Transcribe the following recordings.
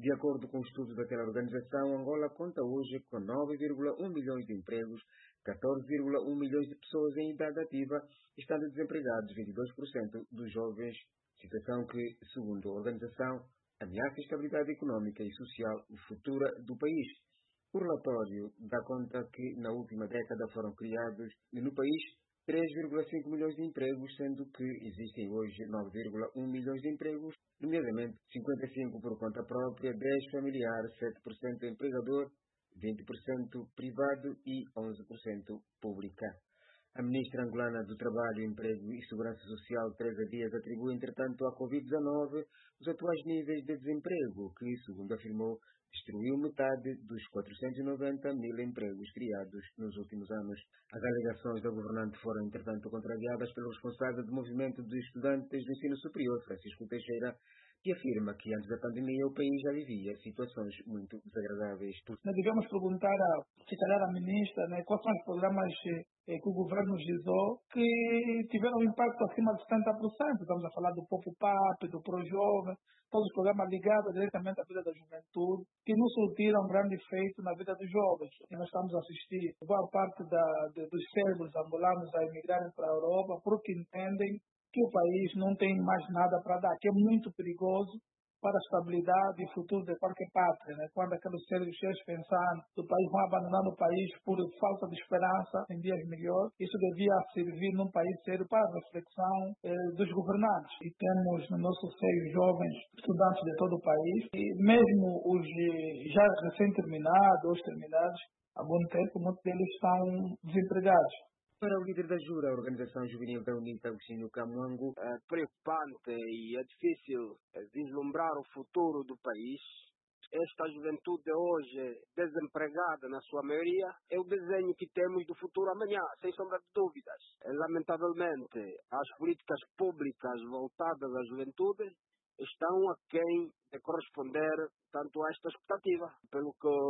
De acordo com o estudo daquela organização, Angola conta hoje com 9,1 milhões de empregos, 14,1 milhões de pessoas em idade ativa, estando desempregados 22% dos jovens, situação que, segundo a organização, ameaça a estabilidade econômica e social futura do país. O relatório dá conta que na última década foram criados no país 3,5 milhões de empregos, sendo que existem hoje 9,1 milhões de empregos, nomeadamente 55% por conta própria, 10% familiar, 7% empregador, 20% privado e 11% pública. A ministra angolana do Trabalho, Emprego e Segurança Social, Teresa Dias, atribui, entretanto, à Covid-19 os atuais níveis de desemprego, que, segundo afirmou, destruiu metade dos 490 mil empregos criados nos últimos anos. As alegações da governante foram, entretanto, contrariadas pelo responsável do movimento de estudantes do ensino superior, Francisco Teixeira, que afirma que antes da pandemia o país já vivia situações muito desagradáveis. Nós devemos perguntar, se calhar, à ministra, quais são os programas que o governo gizou que tiveram um impacto acima de 70%. Estamos a falar do Popupap, do ProJovem, todos os programas ligados diretamente à vida da juventude, que não surtiram grande efeito na vida dos jovens. E nós estamos a assistir boa parte dos cérebros angolanos a emigrarem para a Europa porque entendem que o país não tem mais nada para dar, que é muito perigoso para a estabilidade e futuro de qualquer pátria. Quando aqueles seres cheios pensando do país vão abandonando o país por falta de esperança em dias melhores, isso devia servir num país sério para a reflexão dos governantes. E temos no nosso seio jovens estudantes de todo o país, e mesmo os já recém-terminados, os terminados há bom tempo, muitos deles estão desempregados. Para o líder da Jura, a organização juvenil da UNITA, Agostinho Camuango, é preocupante e é difícil vislumbrar o futuro do país. Esta juventude hoje, desempregada na sua maioria, é o desenho que temos do futuro amanhã, sem sombra de dúvidas. Lamentavelmente, as políticas públicas voltadas à juventude estão aquém de corresponder tanto a esta expectativa. Pelo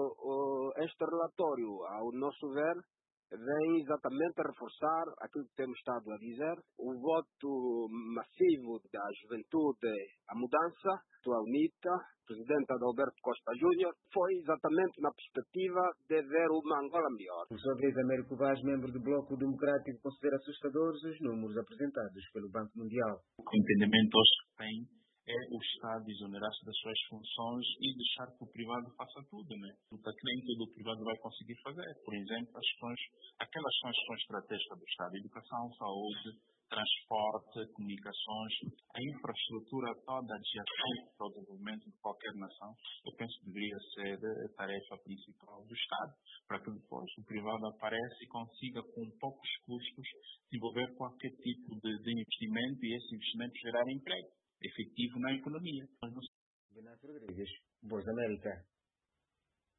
que este relatório, ao nosso ver, vem exatamente a reforçar aquilo que temos estado a dizer, o voto massivo da juventude à mudança, a UNITA, presidenta Adalberto Costa Júnior, foi exatamente na perspectiva de ver uma Angola melhor. Por sua vez, Américo Vaz, membro do Bloco Democrático, considera assustadores os números apresentados pelo Banco Mundial. O entendimento hoje que tem é o Estado exonerar-se das suas funções e deixar que o privado faça tudo, Porque nem tudo o privado vai conseguir fazer. Por exemplo, aquelas são as questões estratégicas do Estado: educação, saúde, transporte, comunicações, a infraestrutura toda adjacente ao desenvolvimento de qualquer nação. Eu penso que deveria ser a tarefa principal do Estado, para que depois o privado apareça e consiga, com poucos custos, desenvolver qualquer tipo de investimento e esse investimento gerar emprego efetivo na economia. Benato Rodrigues, Voz da América.